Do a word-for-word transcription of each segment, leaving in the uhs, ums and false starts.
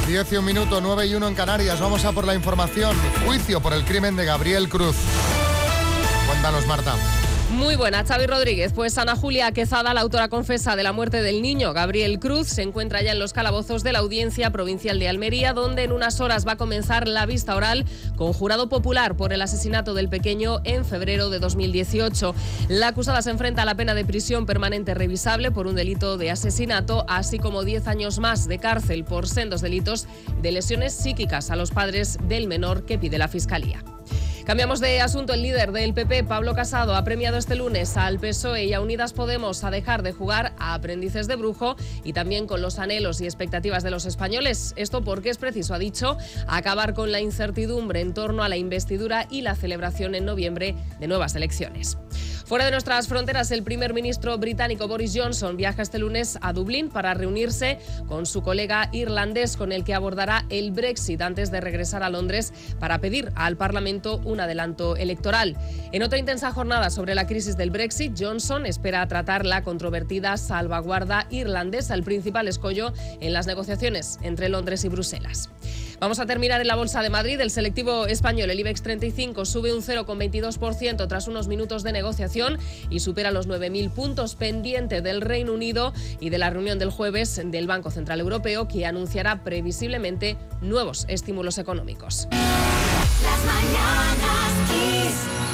diez y un minuto, nueve y uno en Canarias. Vamos a por la información. Juicio por el crimen de Gabriel Cruz. Cuéntanos, Marta. Muy buena, Xavi Rodríguez. Pues Ana Julia Quezada, la autora confesa de la muerte del niño Gabriel Cruz, se encuentra ya en los calabozos de la Audiencia Provincial de Almería, donde en unas horas va a comenzar la vista oral con jurado popular por el asesinato del pequeño en febrero de dos mil dieciocho. La acusada se enfrenta a la pena de prisión permanente revisable por un delito de asesinato, así como diez años más de cárcel por sendos delitos de lesiones psíquicas a los padres del menor que pide la Fiscalía. Cambiamos de asunto. El líder del P P, Pablo Casado, ha premiado este lunes al P S O E y a Unidas Podemos a dejar de jugar a aprendices de brujo y también con los anhelos y expectativas de los españoles. Esto porque es preciso, ha dicho, acabar con la incertidumbre en torno a la investidura y la celebración en noviembre de nuevas elecciones. Fuera de nuestras fronteras, el primer ministro británico Boris Johnson viaja este lunes a Dublín para reunirse con su colega irlandés, con el que abordará el Brexit antes de regresar a Londres para pedir al Parlamento un adelanto electoral. En otra intensa jornada sobre la crisis del Brexit, Johnson espera tratar la controvertida salvaguarda irlandesa, el principal escollo en las negociaciones entre Londres y Bruselas. Vamos a terminar en la Bolsa de Madrid. El selectivo español, el IBEX treinta y cinco, sube un cero coma veintidós por ciento tras unos minutos de negociación y supera los nueve mil puntos, pendiente del Reino Unido y de la reunión del jueves del Banco Central Europeo, que anunciará previsiblemente nuevos estímulos económicos. Las mañanas Kiss.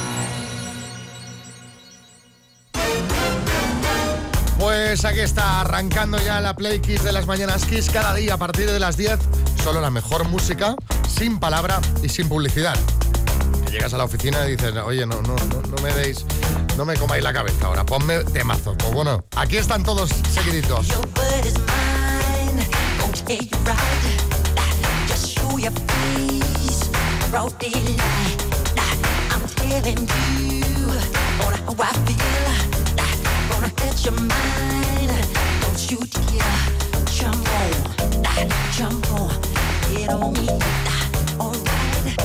Pues aquí está, arrancando ya la Play Kiss de las mañanas Kiss. Cada día a partir de las diez, solo la mejor música, sin palabra y sin publicidad. Que llegas a la oficina y dices, oye, no, no, no, no me deis, no me comáis la cabeza ahora, ponme temazos. Pues bueno, aquí están todos seguiditos. Your mind, don't you dare jump on, jump on, get on me, alright.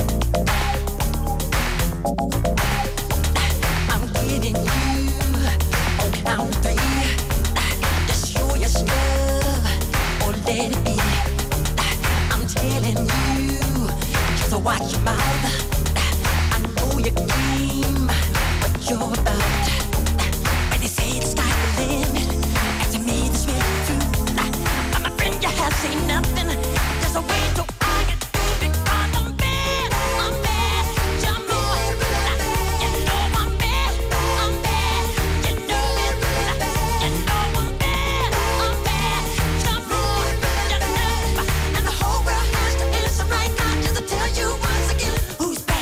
I'm getting you on count three. Just show your stuff or let it be. I'm telling you, just watch your mouth. I know you came, but you're about. When they say it's time. And to me this really true. I'm a friend, you have seen nothing. There's a way to I get through because I'm bad. I'm bad. You know, you know I'm bad. I'm bad. You know it. You know I'm bad. I'm bad. You know, you know. And the whole world has to answer right now just to tell you once again who's bad.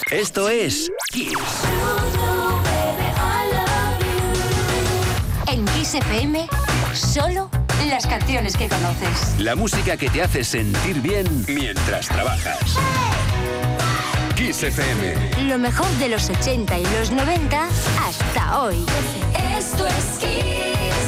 Esto es Kiss. En Kiss F M, solo las canciones que conoces. La música que te hace sentir bien mientras trabajas. Kiss F M. Lo mejor de los ochenta y los noventa hasta hoy. Esto es Kiss.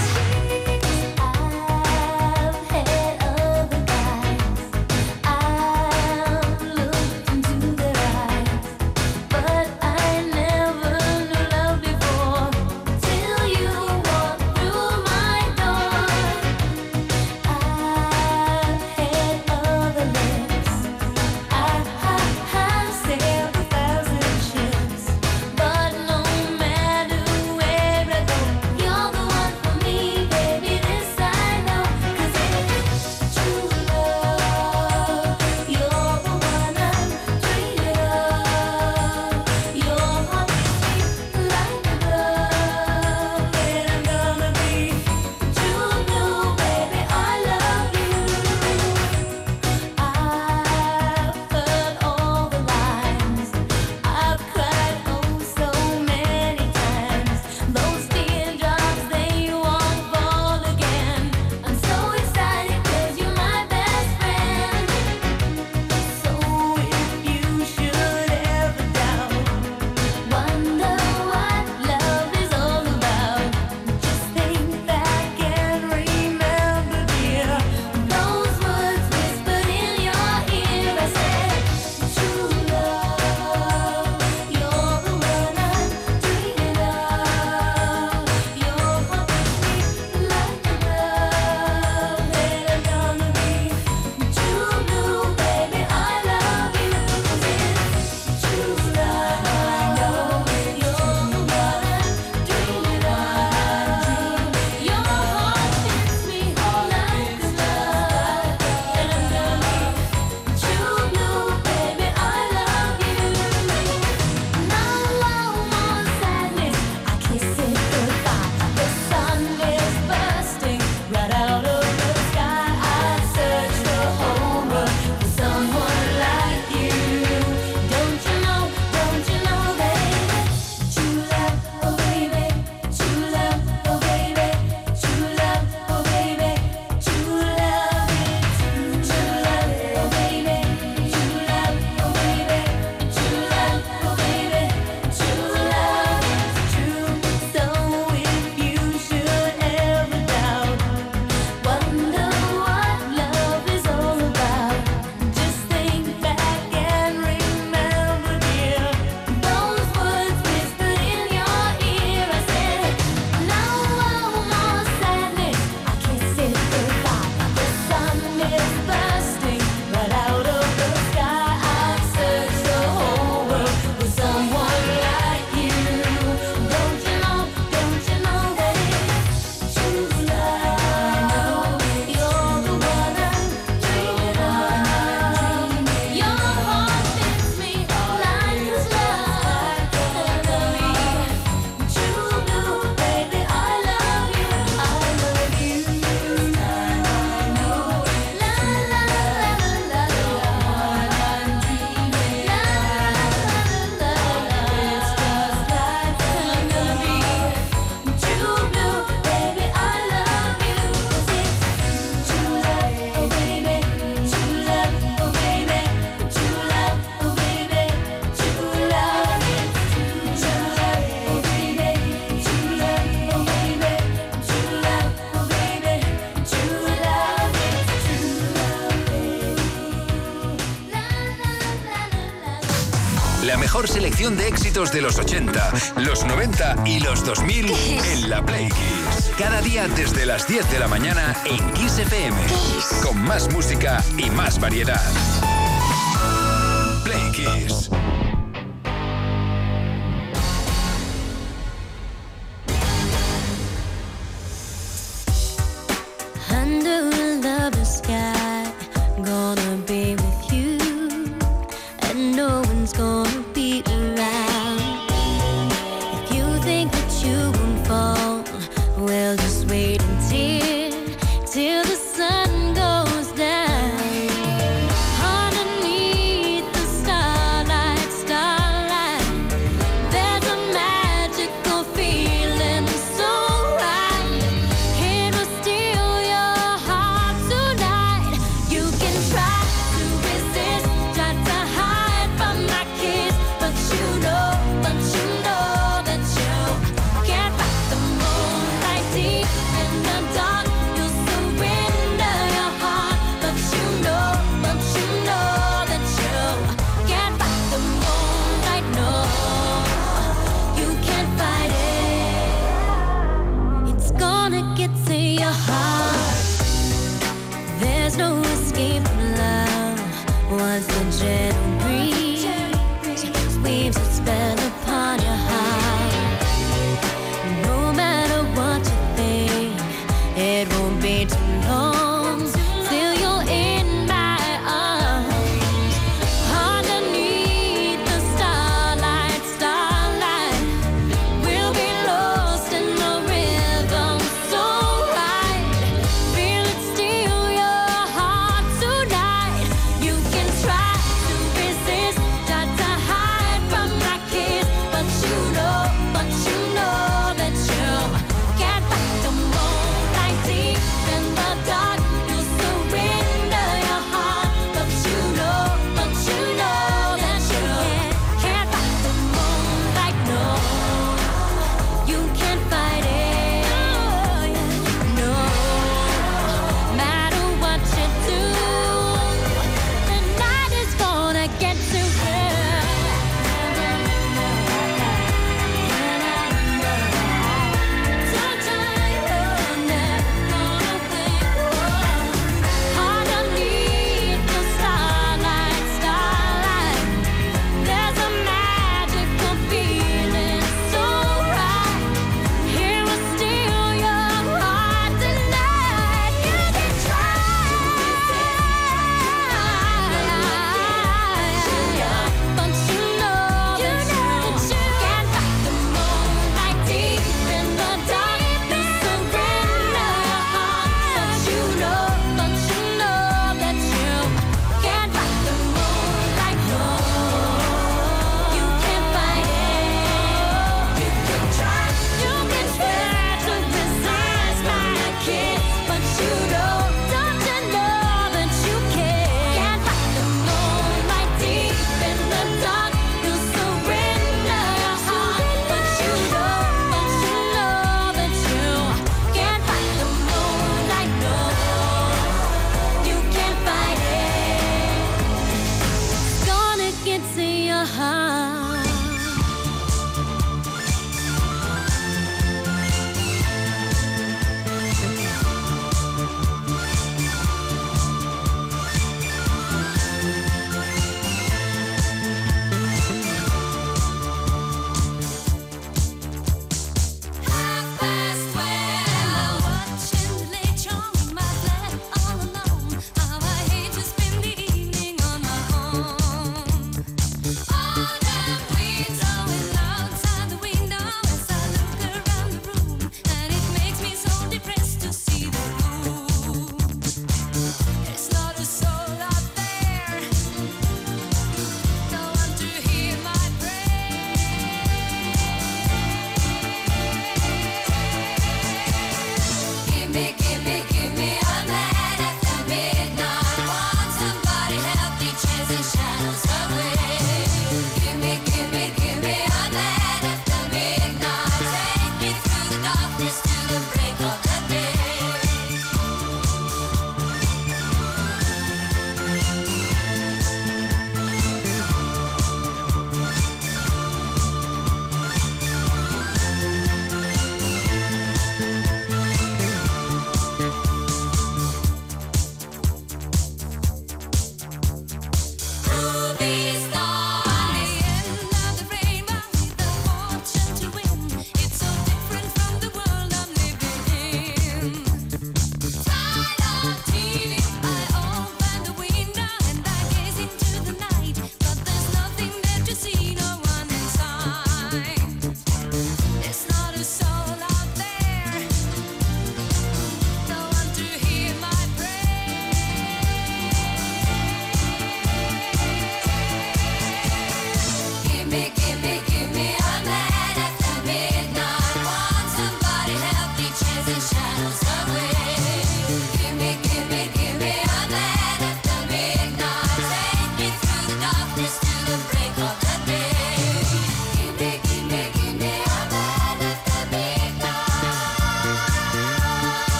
La mejor selección de éxitos de los ochenta, los noventa y los dos mil en la Play Kiss. Cada día desde las diez de la mañana en Kiss F M. Kiss. Con más música y más variedad. Play Kiss. Under the sky, gonna be with you, and no one's gonna be around. If you think that you won't fall, well, just wait until, till the sun goes down. Underneath the starlight, starlight.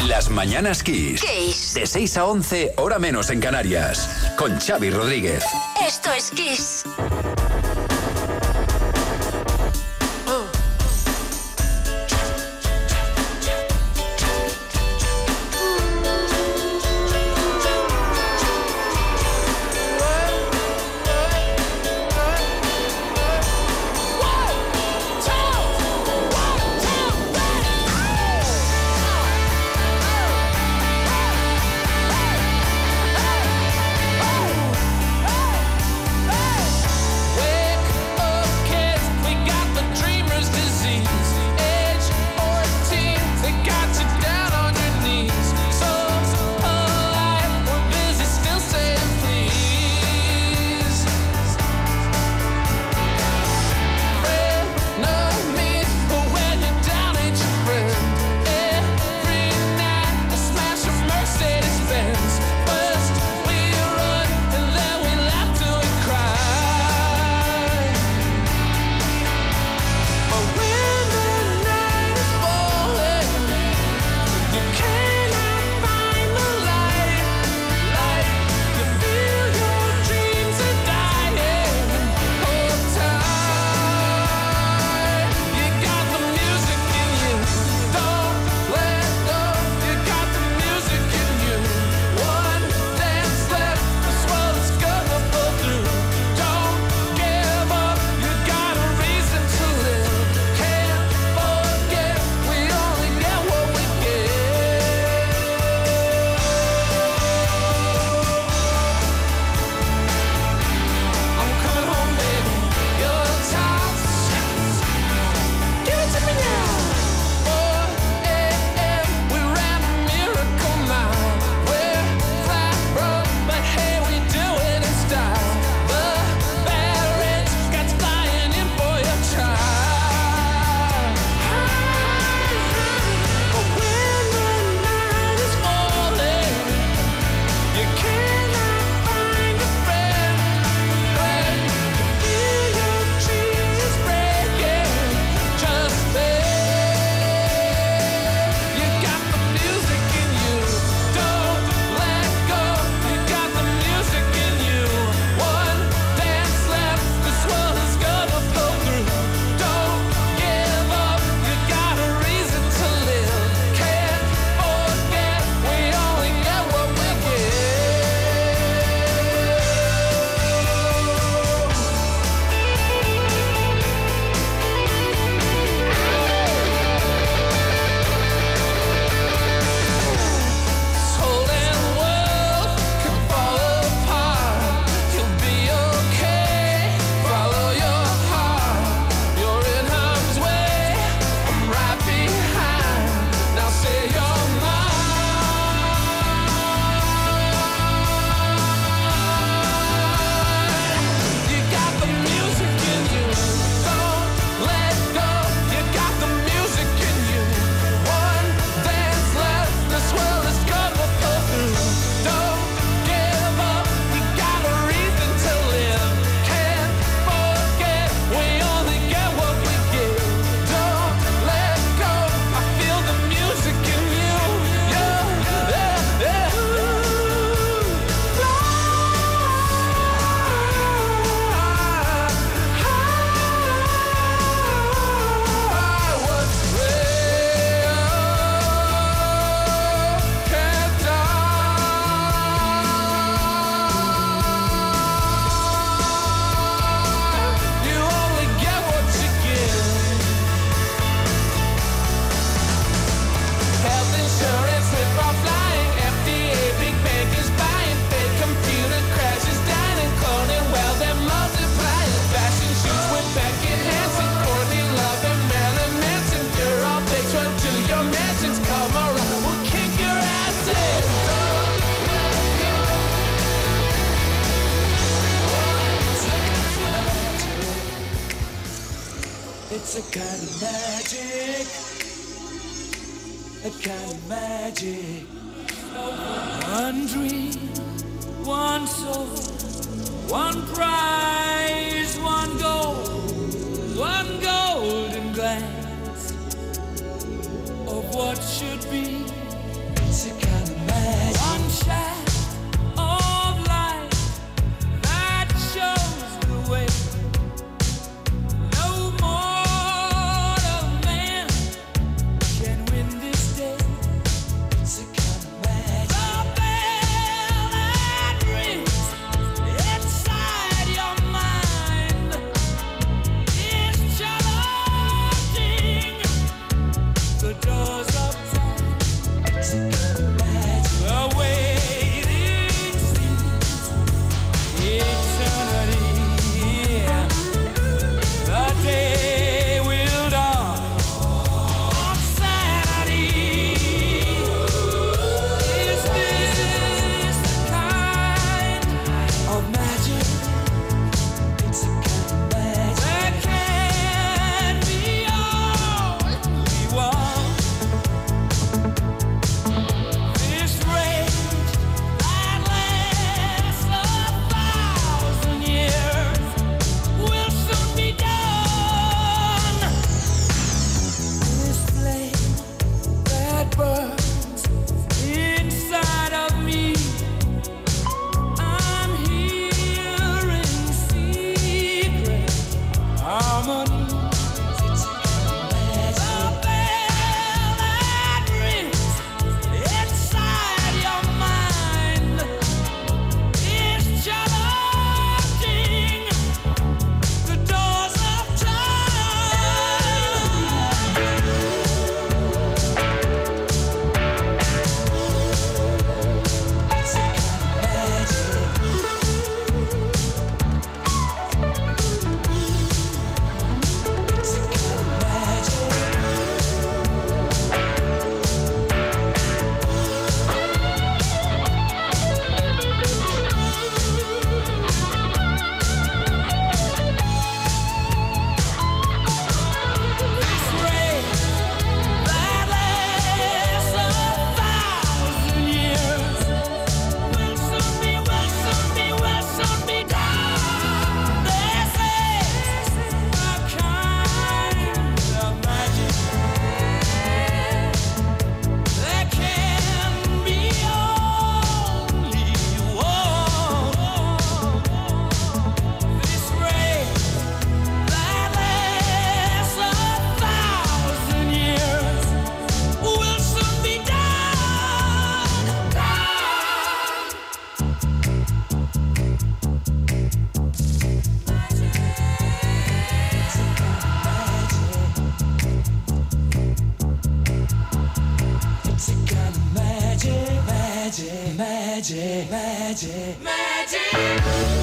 Las Mañanas Kiss. Kiss. De seis a once, hora menos en Canarias. Con Xavi Rodríguez. Esto es Kiss. It's a kind of magic, a kind of magic. One dream, one soul, one prize, one goal, one golden glance of what should be. magic, magic, magic.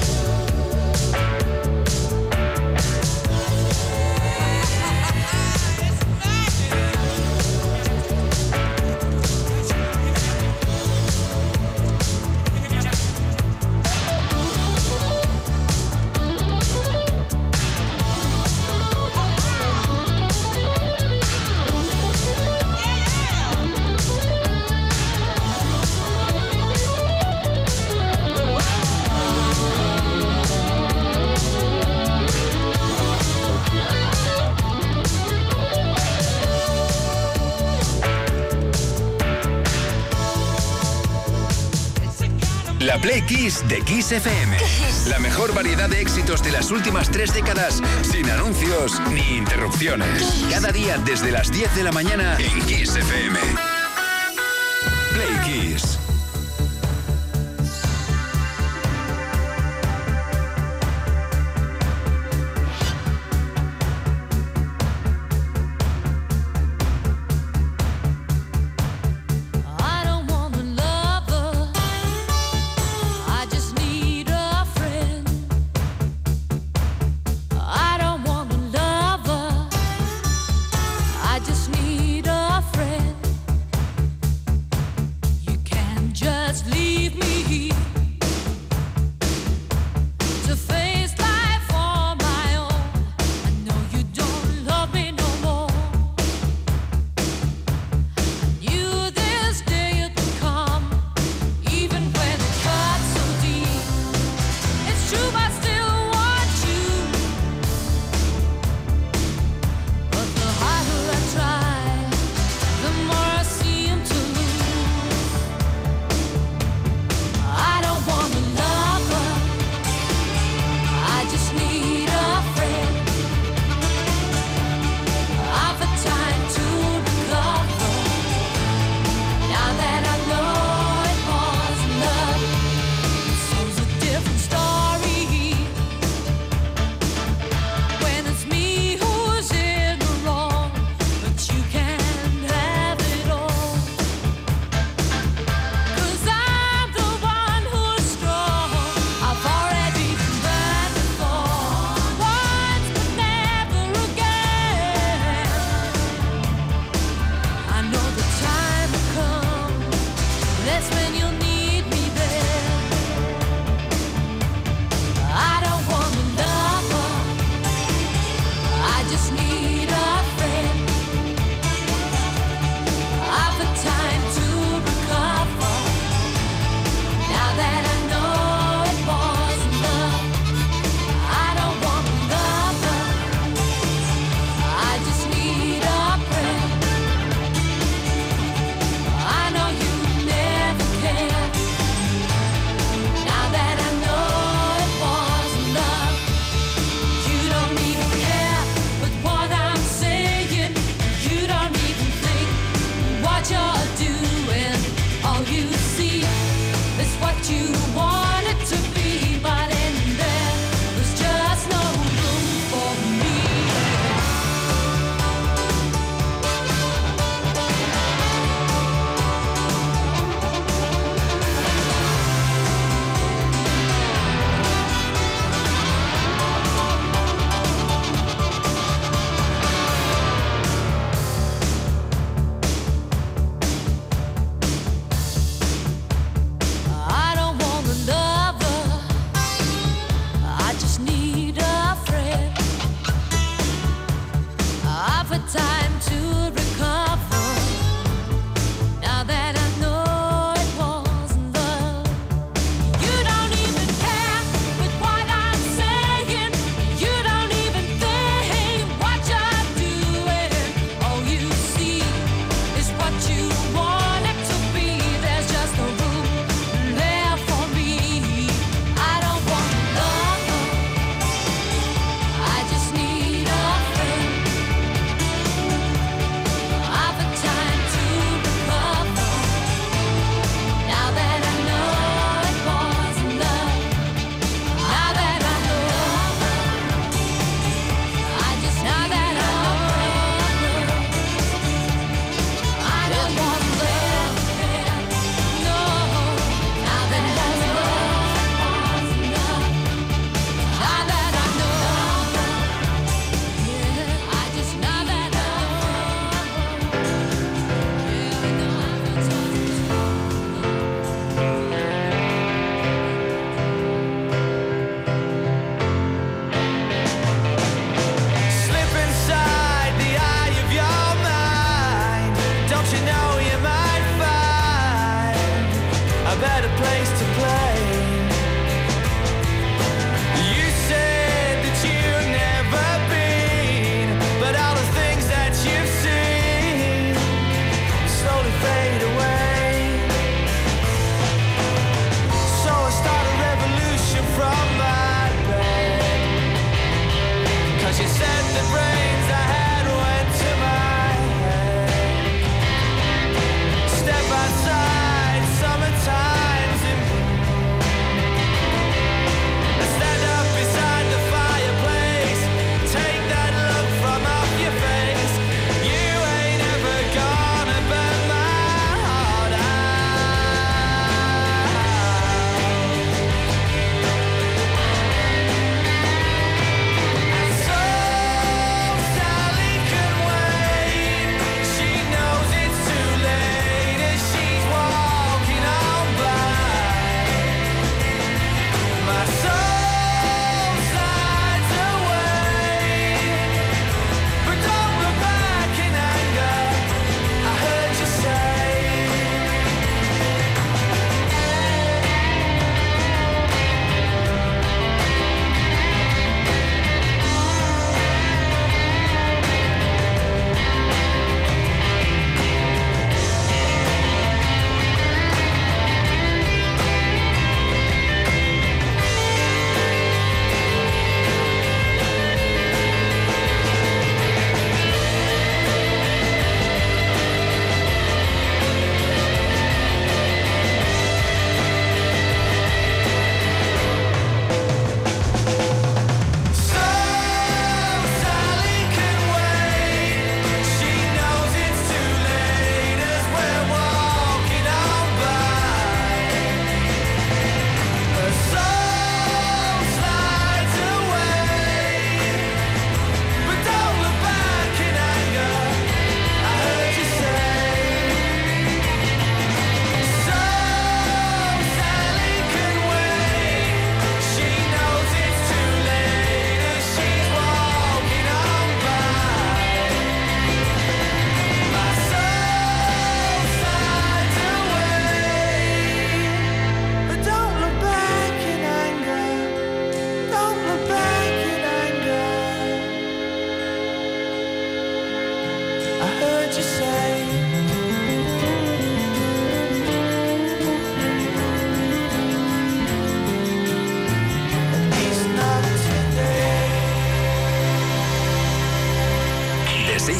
La Play Kiss de Kiss F M. La mejor variedad de éxitos de las últimas tres décadas, sin anuncios ni interrupciones. Cada día desde las diez de la mañana en Kiss F M. Play Kiss. Need a friend. You can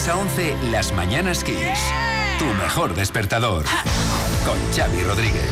seis a once, Las Mañanas Kiss. Tu mejor despertador. Con Xavi Rodríguez.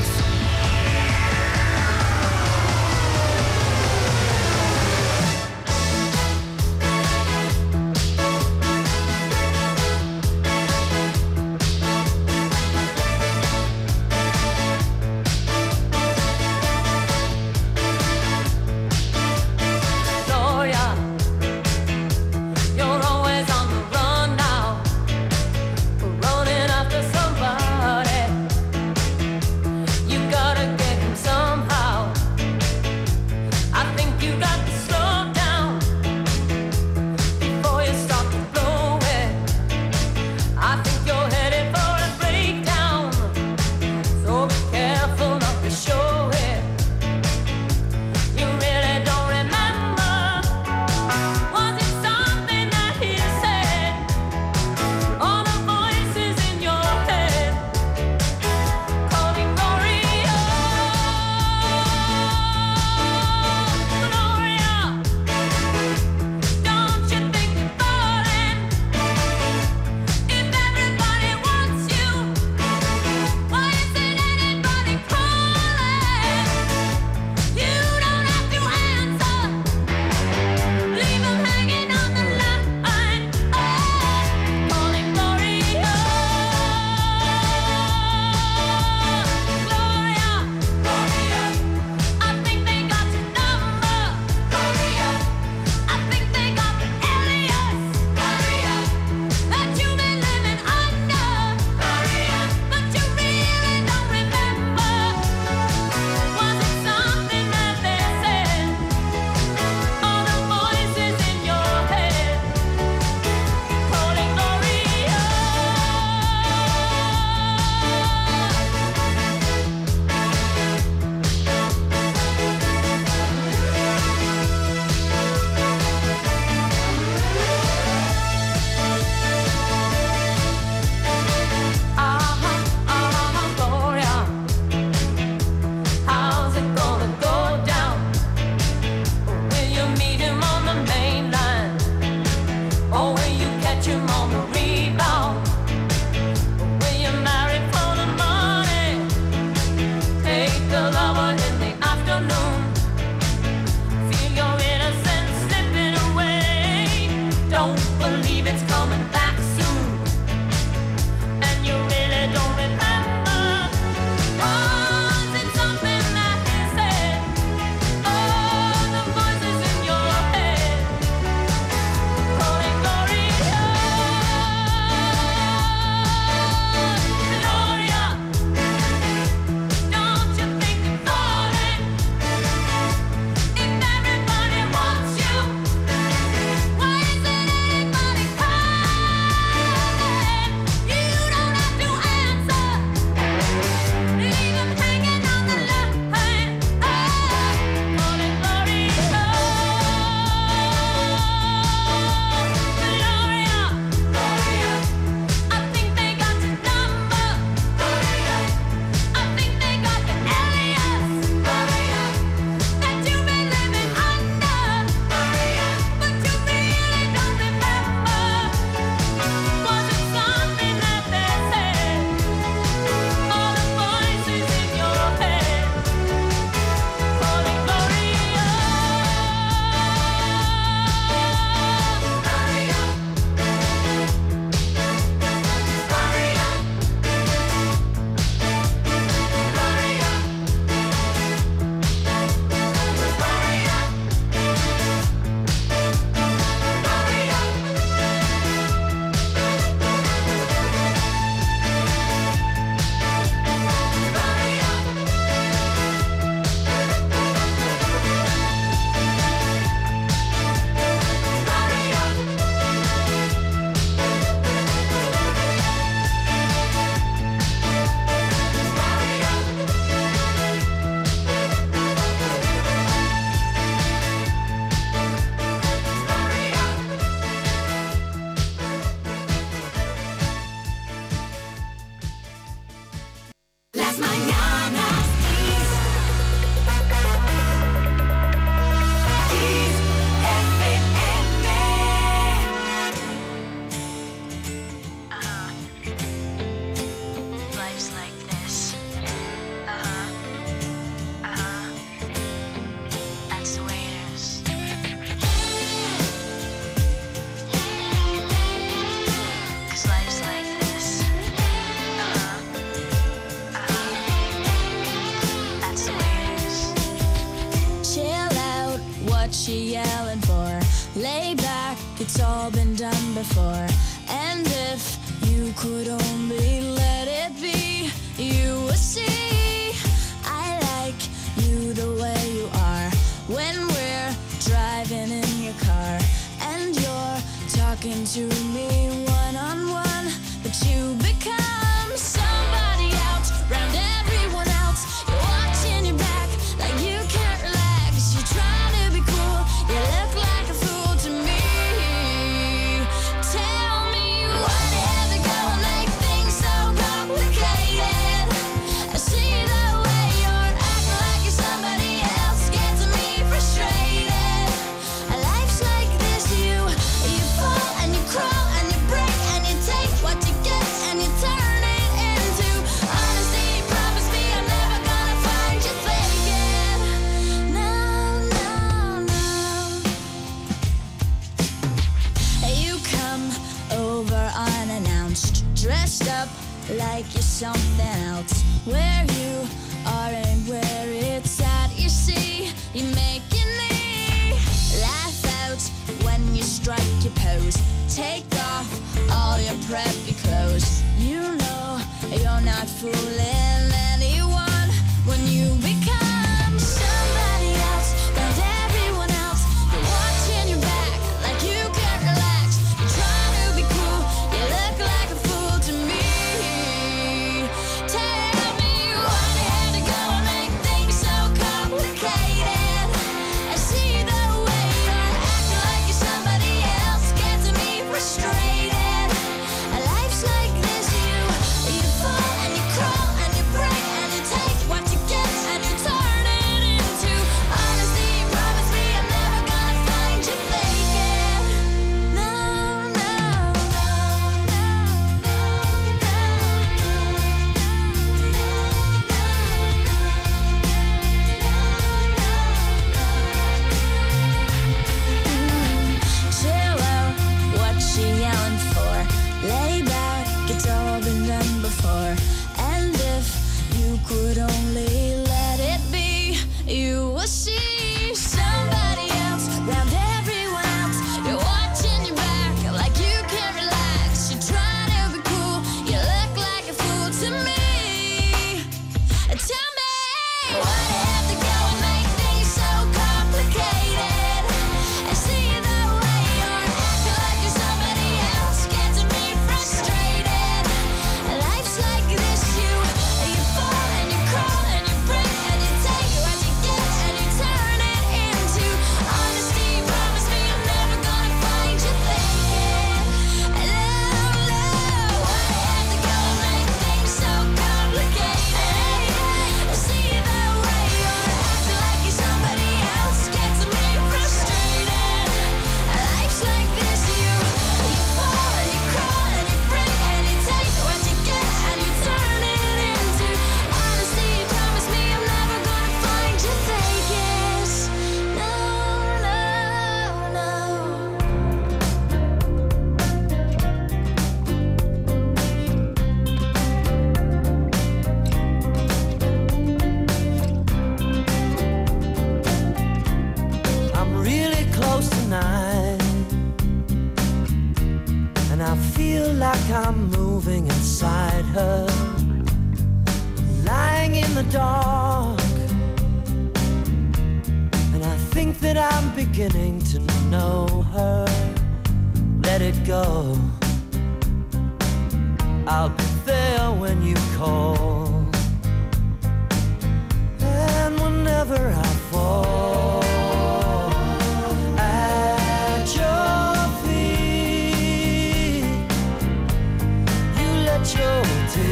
she yelling for? Lay back, it's all been done before. And if you could only let it be, you would see I like you the way you are. When we're driving in your car and you're talking to me one-on-one, but you become somebody else round everyone else. You're watching your back like you can't relax. You're trying to be cool, you look like a fool to me. Tell me what had to go and make things so complicated. I see the way you're acting like you're somebody else, gets me frustrated. Life's like this, you you fall and you crawl and you break and you take what you get and you turn it into honesty. Promise me I'm never gonna find you faking. No, no, no. You come over unannounced, dressed up like you're something else. Where you are and where it's at, you see, you making me laugh out when you strike your pose. Take off all your preppy clothes. You know you're not fooling anyone when you become somebody else round everyone else. You're watching your back like you can't relax. You're trying to be cool, you look like a fool to me. Tell me what had to go and make things so complicated. I see the way you're acting like you're somebody else, gets me frustrated. Life's like this, you you fall and you crawl and you break and you take what you get and you turn it into honesty. Promise me I'm never gonna find you faking. No, no, chill out, what she yelling for? Lay back, it's all been done before. And if you could only let it be, you will see somebody else round everyone else. You're watching your back like you can't relax. You're trying to be cool, you look like a fool to me. Tell me what had to go and make things so complicated. I see the way you're acting like you're somebody else, gets me frustrated. Life's like this, you you fall and you crawl and you break and you take what you get and you turn it into honesty. Promise me I'm never gonna find you faking. Love, love, what had to go and make things so complicated. I see the way you're acting like you're somebody else, gets me frustrated. Life's like this, you you fall and you crawl and you break and you take what you get and you turn it into honesty. Promise me I'm never gonna find you faking. No, no, no. I'm really close tonight, and I feel like I'm moving inside her, lying in the dark. And I think that I'm beginning to know her. Let it go, I'll be there when you call. And whenever I fall at your feet, you let your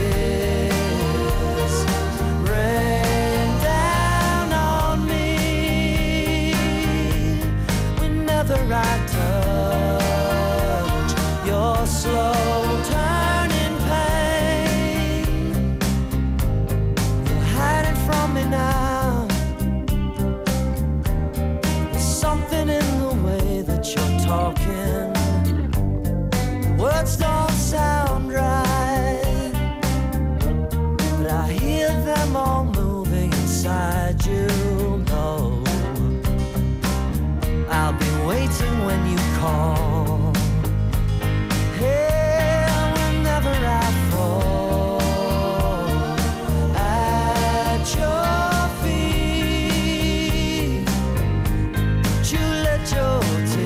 tears rain down on me. Whenever I touch your slow turning pain, you're hiding from me now. There's something in the way that you're talking. Words don't sound right, but I hear them all moving inside you. No, waiting when you call. Hey, whenever I fall at your feet, you let your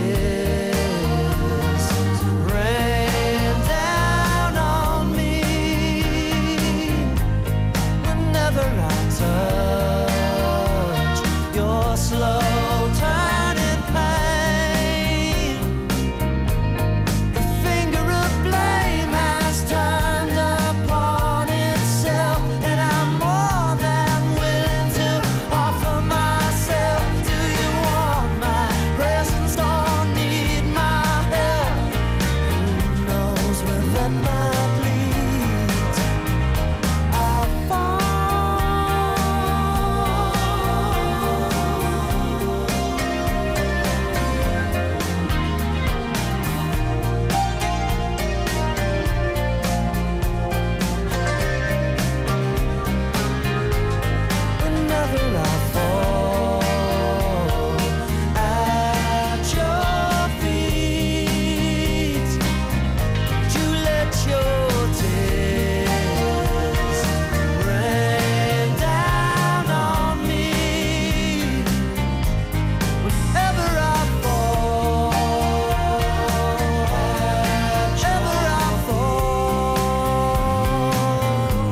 tears rain down on me. Whenever I touch your slow turning pain, the finger of blame has turned upon itself, and I'm more than willing to offer myself. Do you want my presence or need my help? Who knows where that might lead? I'll fall. Whenever I fall at your feet, you let your tears rain down on me. Whenever I fall, whenever I fall.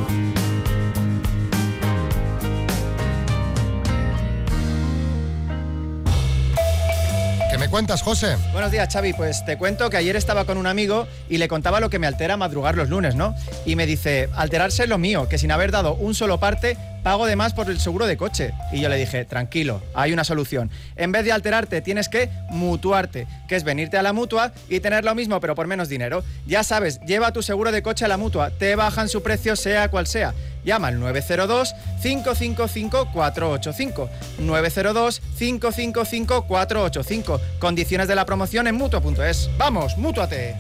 ¿Qué me cuentas, José? Buenos días, Xavi. Pues te cuento que ayer estaba con un amigo y le contaba lo que me altera madrugar los lunes, ¿no? Y me dice, alterarse es lo mío, que sin haber dado un solo parte, pago de más por el seguro de coche. Y yo le dije, tranquilo, hay una solución. En vez de alterarte, tienes que mutuarte, que es venirte a la Mutua y tener lo mismo, pero por menos dinero. Ya sabes, lleva tu seguro de coche a la Mutua, te bajan su precio sea cual sea. Llama al nueve cero dos, cinco cinco cinco, cuatro ocho cinco. nueve cero dos, cinco cinco cinco, cuatro ocho cinco. Condiciones de la promoción en mutua punto es. ¡Vamos, mútuate!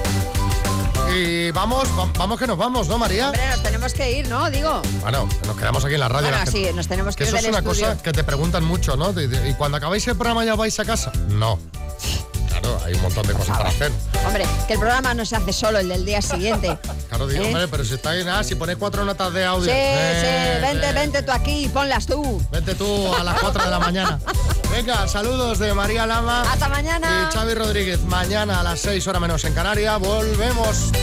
Y vamos, va- vamos que nos vamos, ¿no, María? Hombre, nos tenemos que ir, ¿no? Digo. Bueno, nos quedamos aquí en la radio. Bueno, la gente- sí, nos tenemos que Que ir eso es del una estudio. cosa que te preguntan mucho, ¿no? De- de- ¿Y cuando acabáis el programa ya vais a casa? No. Claro, hay un montón de cosas para hacer. Hombre, que el programa no se hace solo el del día siguiente. Claro, digo, ¿Eh? hombre, pero si estáis nada, si ponéis cuatro notas de audio. Sí, Eh, sí, vente, eh, vente tú aquí y ponlas tú. Vente tú a las cuatro de la mañana. Venga, saludos de María Lama. Hasta mañana. Y Xavi Rodríguez. Mañana a las seis horas menos en Canarias. Volvemos.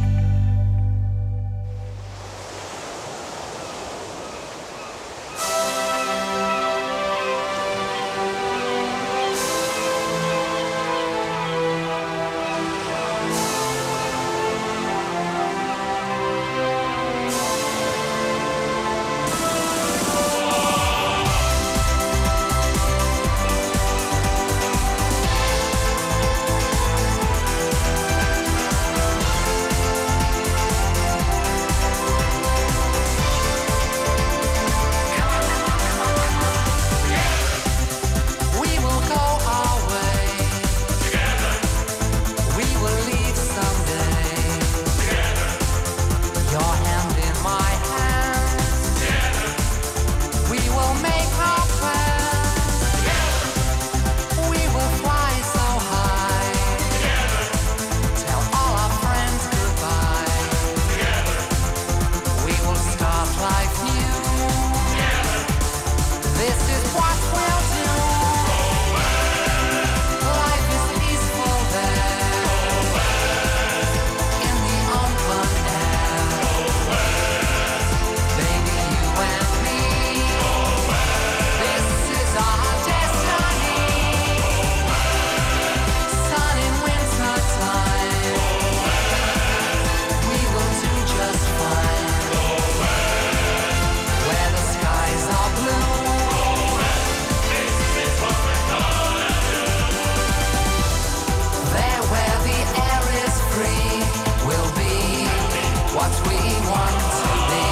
We will go our way. Together. We will leave someday. Together. Your hand in my hand. Together. We will make our plans. Together. We will fly so high. Together. Tell all our friends goodbye. Together. We will start life new. Together. This is what we'll do. Life is peaceful there. In the open air. Baby, you and me. This is our destiny. Sun in winter time. We will do just fine. Where the skies are blue. There where the air is free, we'll be what we want to be.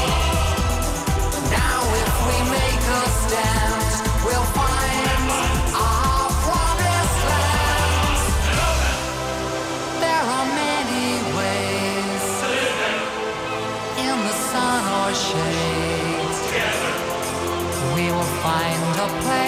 Now if we make a stand, we'll find our promised land. There are many ways, in the sun or shade. We will find a place